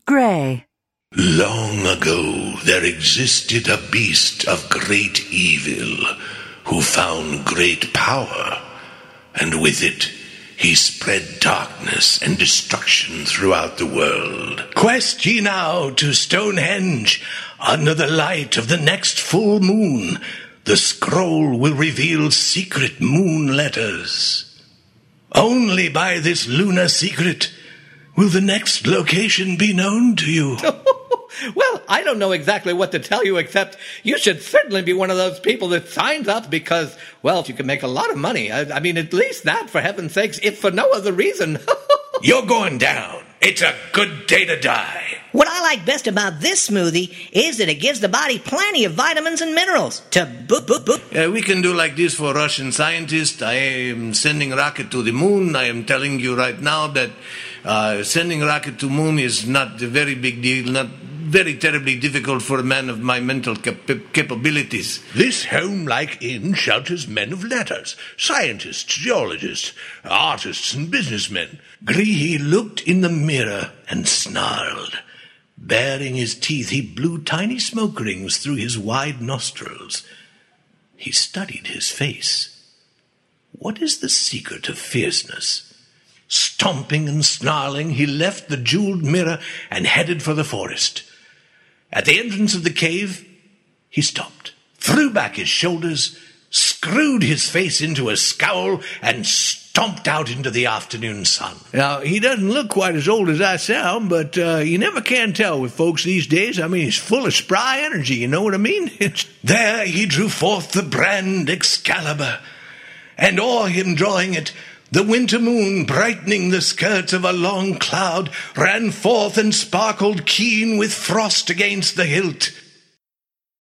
Gray. Long ago there existed a beast of great evil who found great power, and with it he spread darkness and destruction throughout the world. Quest ye now to Stonehenge. Under the light of the next full moon, the scroll will reveal secret moon letters. Only by this lunar secret will the next location be known to you. Well, I don't know exactly what to tell you, except you should certainly be one of those people that signs up because, well, you can make a lot of money. I mean, at least that, for heaven's sakes, if for no other reason. You're going down. It's a good day to die. What I like best about this smoothie is that it gives the body plenty of vitamins and minerals to boop. We can do like this for Russian scientists. I am sending rocket to the moon. I am telling you right now that sending rocket to moon is not a very big deal, not very terribly difficult for a man of my mental capabilities. This home-like inn shelters men of letters, scientists, geologists, artists, and businessmen. Grihi looked in the mirror and snarled. Baring his teeth, he blew tiny smoke rings through his wide nostrils. He studied his face. What is the secret of fierceness? Stomping and snarling, he left the jeweled mirror and headed for the forest. At the entrance of the cave, he stopped, threw back his shoulders, screwed his face into a scowl, and stomped out into the afternoon sun. Now, he doesn't look quite as old as I sound, but you never can tell with folks these days. I mean, he's full of spry energy, you know what I mean? There he drew forth the brand Excalibur, and o'er him drawing it, the winter moon, brightening the skirts of a long cloud, ran forth and sparkled keen with frost against the hilt.